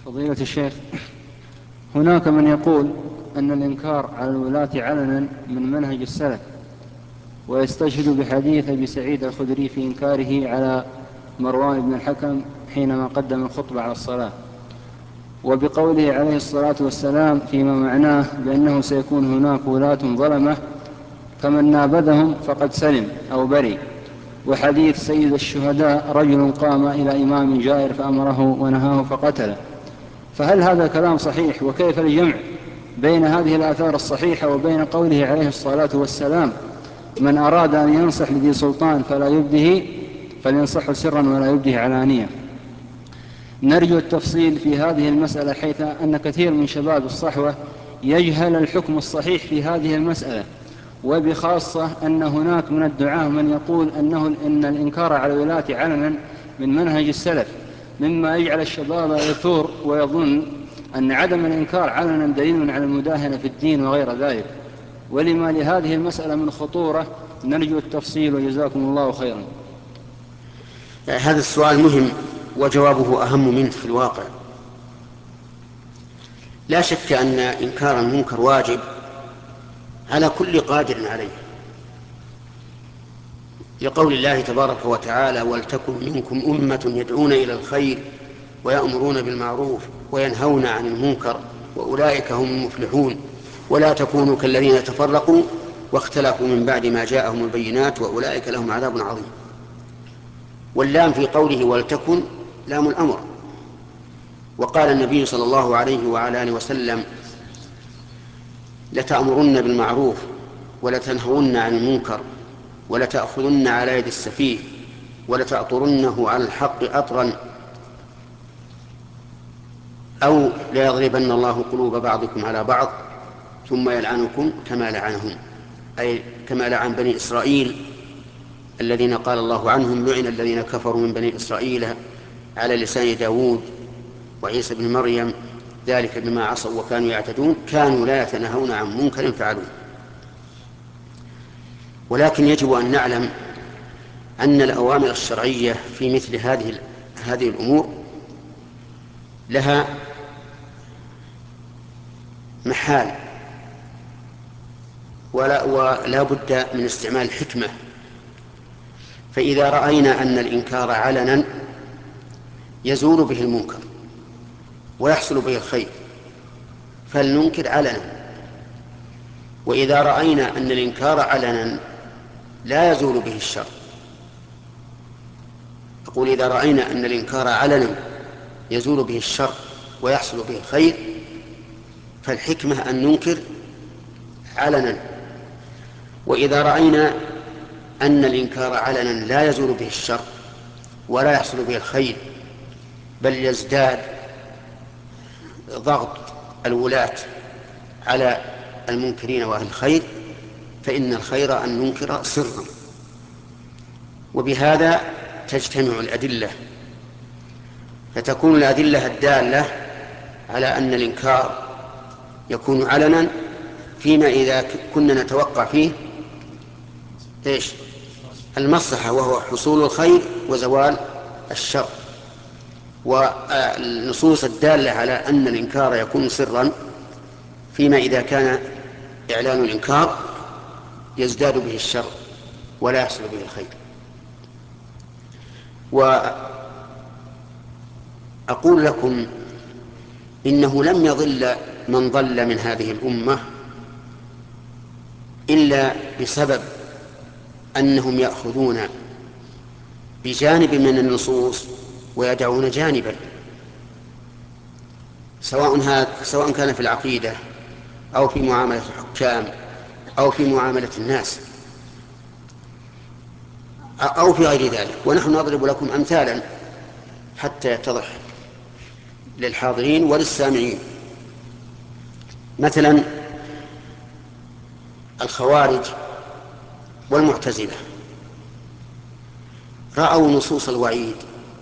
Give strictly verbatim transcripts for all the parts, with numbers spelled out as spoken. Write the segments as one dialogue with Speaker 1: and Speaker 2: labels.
Speaker 1: فضيلة الشيخ، هناك من يقول أن الإنكار على الولاة علنا من منهج السلف، ويستشهد بحديث أبي سعيد الخدري في إنكاره على مروان بن الحكم حينما قدم الخطبة على الصلاة، وبقوله عليه الصلاة والسلام فيما معناه بأنه سيكون هناك ولاة ظلمة فمن نابذهم فقد سلم أو بري، وحديث سيد الشهداء رجل قام إلى إمام جائر فأمره ونهاه فقتله. فهل هذا كلام صحيح؟ وكيف الجمع بين هذه الآثار الصحيحة وبين قوله عليه الصلاة والسلام من أراد أن ينصح لذي سلطان فلا يبده فلينصحه سرا ولا يبده علانية؟ نرجو التفصيل في هذه المسألة، حيث أن كثير من شباب الصحوة يجهل الحكم الصحيح في هذه المسألة، وبخاصة أن هناك من الدعاة من يقول أنه إن الإنكار على الولاة علنا من منهج السلف، مما يجعل الشباب يثور ويظن أن عدم الإنكار علنا دليل على المداهنة في الدين وغير ذلك. ولما لهذه المسألة من خطورة نرجو التفصيل، وجزاكم الله خيرا.
Speaker 2: هذا السؤال مهم وجوابه أهم منه في الواقع. لا شك أن إنكار المنكر واجب على كل قادر عليه، لقول الله تبارك وتعالى ولتكن منكم أمة يدعون إلى الخير ويأمرون بالمعروف وينهون عن المنكر وأولئك هم المفلحون ولا تكونوا كالذين تفرقوا واختلفوا من بعد ما جاءهم البينات وأولئك لهم عذاب عظيم. واللام في قوله ولتكن لام الأمر. وقال النبي صلى الله عليه وعلى آله وسلم لتأمرن بالمعروف ولتنهون عن المنكر ولتأخذن على يد السفيه ولتأطرنه على الحق أطرا أو ليضربن الله قلوب بعضكم على بعض ثم يلعنكم كما لعنهم، أي كما لعن بني إسرائيل الذين قال الله عنهم لعن الذين كفروا من بني إسرائيل على لسان داود وعيسى بن مريم ذلك بما عصوا وكانوا يعتدون كانوا لا يتناهون عن منكر فعلوه. ولكن يجب أن نعلم أن الأوامر الشرعية في مثل هذه هذه الأمور لها محال، ولا, ولا بد من استعمال الحكمة. فإذا رأينا أن الإنكار علنا يزول به المنكر ويحصل به الخير فلننكر علنا، وإذا رأينا أن الإنكار علنا لا يزول به الشر، أقول إذا رأينا أن الإنكار علنا يزول به الشر ويحصل به الخير فالحكمة أن ننكر علنا. وإذا رأينا أن الإنكار علنا لا يزول به الشر ولا يحصل به الخير بل يزداد ضغط الولاة على المنكرين وأهل الخير فإن الخير أن ننكر سرا. وبهذا تجتمع الأدلة، فتكون الأدلة الدالة على أن الإنكار يكون علنا فيما إذا كنا نتوقع فيه إيش؟ المصلحة، وهو حصول الخير وزوال الشر. والنصوص الدالة على أن الإنكار يكون سرا فيما إذا كان إعلان الإنكار يزداد به الشر ولا يحصل به الخير. وأقول لكم إنه لم يضل من ضل من هذه الأمة إلا بسبب أنهم يأخذون بجانب من النصوص ويدعون جانبا، سواء هذا سواء كان في العقيدة أو في معاملة الحكام أو في معاملة الناس أو في غير ذلك. ونحن نضرب لكم أمثالا حتى يتضح للحاضرين وللسامعين. مثلا الخوارج والمعتزلة رأوا نصوص الوعيد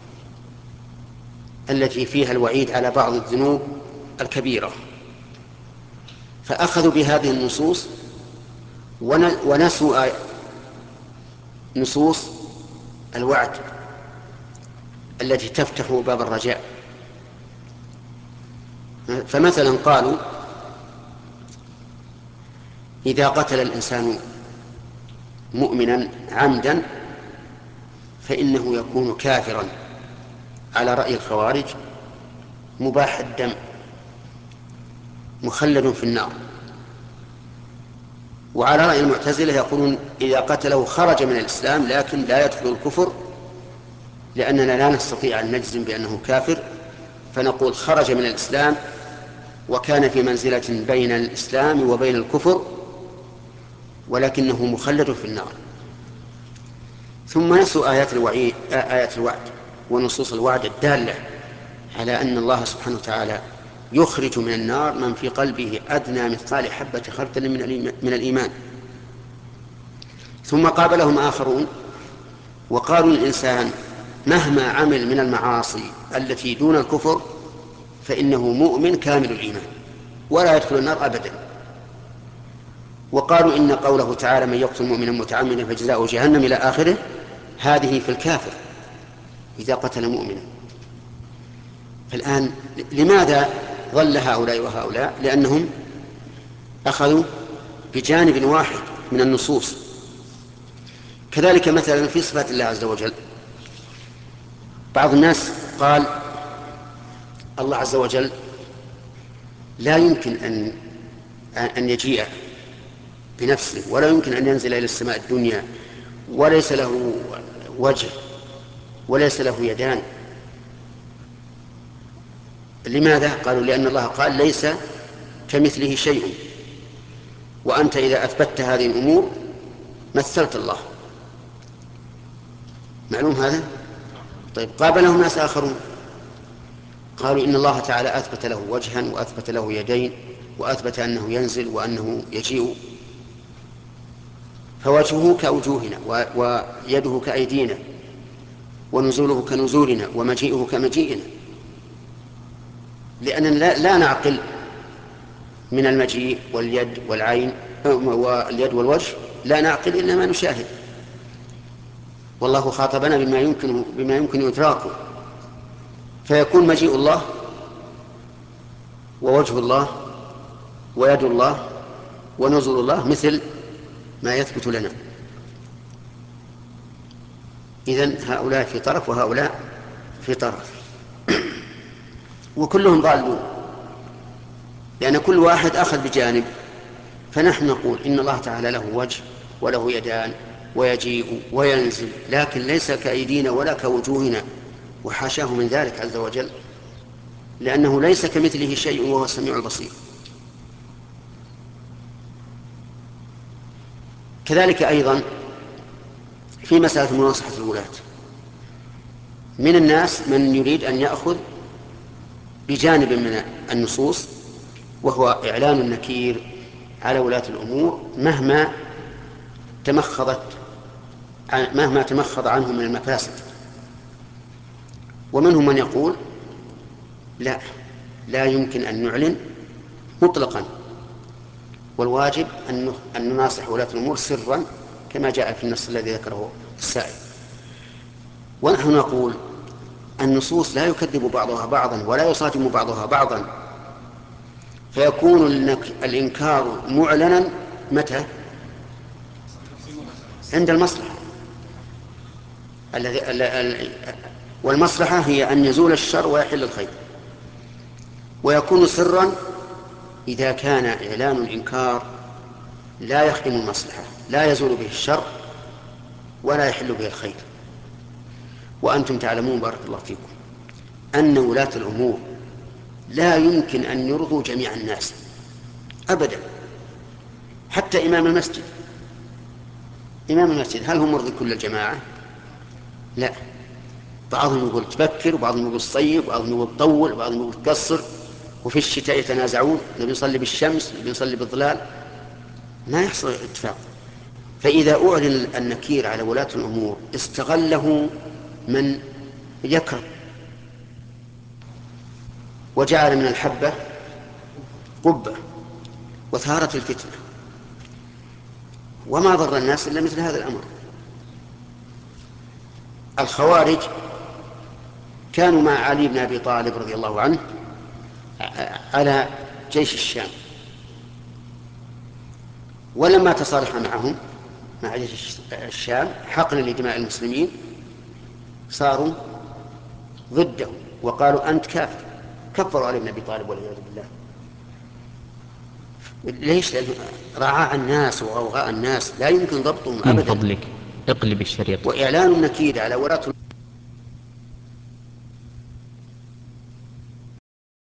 Speaker 2: التي فيها الوعيد على بعض الذنوب الكبيرة فأخذوا بهذه النصوص ونسوا نصوص الوعد التي تفتح باب الرجاء. فمثلا قالوا إذا قتل الإنسان مؤمنا عمدا فإنه يكون كافرا على رأي الخوارج، مباح الدم، مخلد في النار. وعلى رأي المعتزلة يقولون إذا قتله خرج من الإسلام لكن لا يدخل الكفر، لأننا لا نستطيع أن نجزم بأنه كافر، فنقول خرج من الإسلام وكان في منزلة بين الإسلام وبين الكفر، ولكنه مخلد في النار. ثم نسوا آيات الوعيد، آيات الوعد ونصوص الوعد الدالة على أن الله سبحانه وتعالى يخرج من النار من في قلبه أدنى مثقال حبة خردل من الإيمان. ثم قابلهم آخرون وقالوا الإنسان مهما عمل من المعاصي التي دون الكفر فإنه مؤمن كامل الإيمان ولا يدخل النار أبدا. وقالوا إن قوله تعالى من يقتل مؤمنا متعمدا فجزاؤه جهنم إلى آخره هذه في الكافر إذا قتل مؤمنا. فالآن لماذا ظل هؤلاء وهؤلاء؟ لأنهم أخذوا بجانب واحد من النصوص. كذلك مثلا في صفات الله عز وجل، بعض الناس قال الله عز وجل لا يمكن أن أن يجيء بنفسه، ولا يمكن أن ينزل إلى السماء الدنيا، وليس له وجه وليس له يدان. لماذا؟ قالوا لأن الله قال ليس كمثله شيء، وأنت إذا أثبتت هذه الأمور مثلت الله. معلوم هذا؟ طيب قابلهم ناس آخرون قالوا إن الله تعالى أثبت له وجها وأثبت له يدين وأثبت أنه ينزل وأنه يجيء، فوجهه كوجوهنا ويده كأيدينا ونزوله كنزولنا ومجيئه كمجيئنا، لأننا لا, لا نعقل من المجيء واليد والعين واليد والوجه، لا نعقل إلا ما نشاهد. والله خاطبنا بما يمكن بما يمكن إدراكه، فيكون مجيء الله ووجه الله ويد الله ونزول الله مثل ما يثبت لنا. إذن هؤلاء في طرف وهؤلاء في طرف، وكلهم ضالون، لأن كل واحد أخذ بجانب. فنحن نقول إن الله تعالى له وجه وله يدان ويجيء وينزل، لكن ليس كأيدينا ولا كوجوهنا، وحاشاه من ذلك عز وجل، لأنه ليس كمثله شيء وهو السميع البصير. كذلك أيضا في مسألة مناصحة الولاة، من الناس من يريد أن يأخذ بجانب من النصوص، وهو إعلان النكير على ولاة الأمور مهما تمخضت مهما تمخض عنهم من المفاسد. ومنهم من يقول لا لا يمكن أن نعلن مطلقا، والواجب أن نناصح ولاة الأمور سرا كما جاء في النص الذي ذكره السائل. ونحن نقول النصوص لا يكذب بعضها بعضا ولا يصادم بعضها بعضا، فيكون الإنكار معلنا متى؟ عند المصلحة، والمصلحة هي أن يزول الشر ويحل الخير. ويكون سرا إذا كان إعلان الإنكار لا يخدم المصلحة، لا يزول به الشر ولا يحل به الخير. وأنتم تعلمون بارك الله فيكم أن ولاة الأمور لا يمكن أن يرضوا جميع الناس أبدا. حتى إمام المسجد إمام المسجد هل هو مرضي كل الجماعة؟ لا، بعضهم يقول تبكر وبعضهم يقول صيب وبعضهم يقول طول وبعضهم يقول قصر، وفي الشتاء يتنازعون نبي نصلي بالشمس نبي نصلي بالظلال، ما يحصل اتفاق. فإذا أعلن النكير على ولاة الأمور استغله من يكره وجعل من الحبة قبة وثارت الفتنة، وما ضر الناس إلا مثل هذا الأمر. الخوارج كانوا مع علي بن أبي طالب رضي الله عنه على جيش الشام. ولما تصالح معهم مع جيش الشام حقنا لدماء المسلمين صاروا ضده وقالوا أنت كافر، كفروا علي بن أبي طالب والعياذ بالله. ليش؟ لأنه رعاع الناس وغوغاء الناس لا يمكن ضبطهم
Speaker 3: من
Speaker 2: أبدا.
Speaker 3: فضلك اقلب الشريط.
Speaker 2: وإعلان النكيد على ولاة